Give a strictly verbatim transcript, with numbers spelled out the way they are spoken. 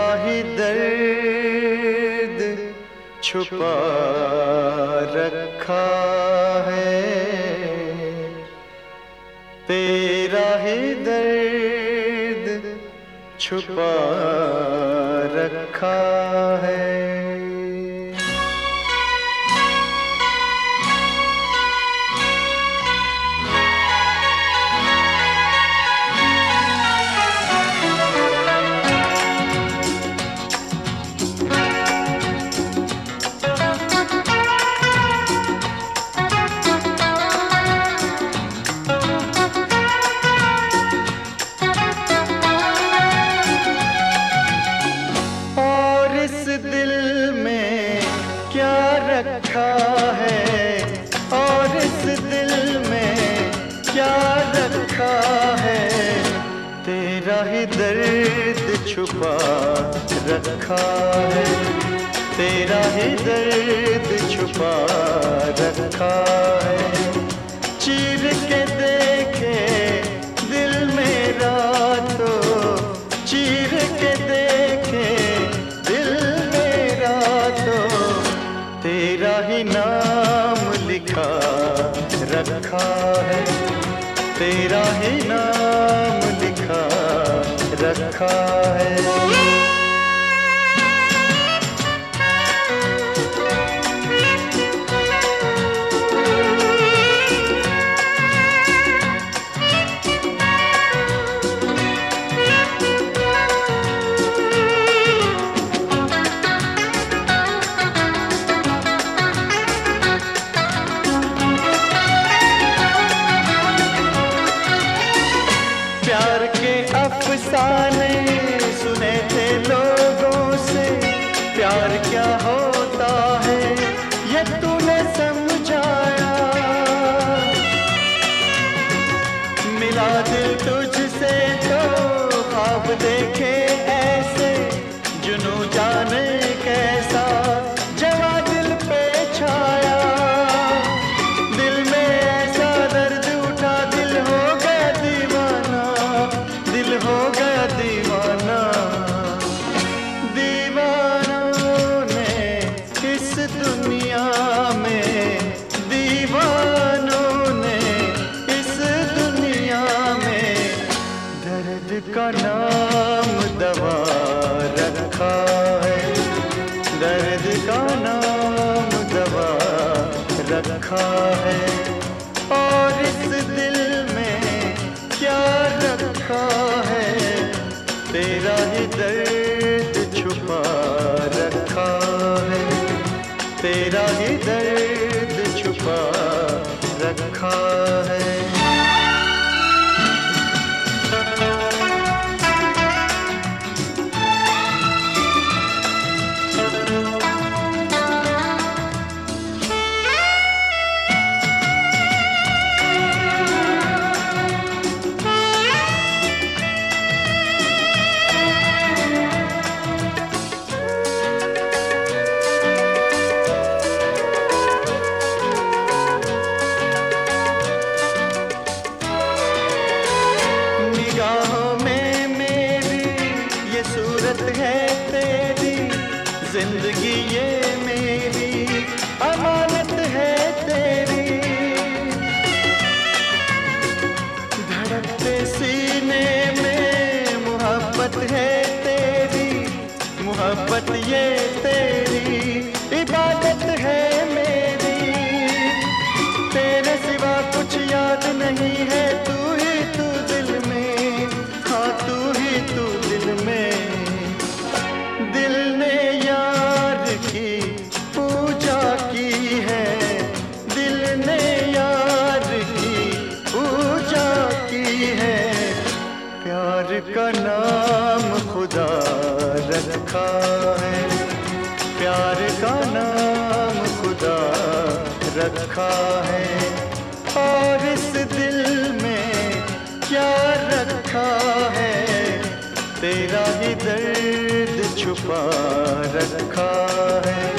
ही दर्द छुपा रखा है, तेरा ही दर्द छुपा रखा है। रखा है और इस दिल में क्या रखा है, तेरा ही दर्द छुपा रखा है, तेरा ही दर्द छुपा रखा है। चीर के देखे दिल मेरा तो चीर के देखे दिल मेरा तो तेरा ही नाम लिखा रखा है, तेरा ही नाम लिखा रखा है। प्यार के अफसाने सुने थे लोगों से, प्यार क्या होता है ये तूने समझाया। मिला दिल तुझसे तो ख्वाब देखे ऐसे, जुनू जाने कैसा जवा दिल पे छाया। दिल में ऐसा दर्द उठा दिल हो गया दीवाना, दिल हो गया दीवाना। दीवानों ने इस दुनिया में, दीवानों ने इस दुनिया में दर्द का नाम दवा रखा है, दर्द का नाम दवा रखा है। और इस दिल में क्या रखा है, तेरा ही दर्द छुपा रखा है, तेरा ही दर्द छुपा रखा है। सूरत है तेरी, जिंदगी ये मेरी अमानत है तेरी। धड़कते सीने में मोहब्बत है तेरी, मोहब्बत ये तेरी इबादत है मेरी। तेरे सिवा कुछ याद नहीं है, तू ही तू दिल में, हाँ तू ही तू दिल में। दिल ने यार की पूजा की है, दिल ने यार की पूजा की है। प्यार का नाम खुदा रखा है, प्यार का नाम खुदा रखा है। और इस दिल में क्या रखा है, तेरा ही दर्द छुपा रखा है,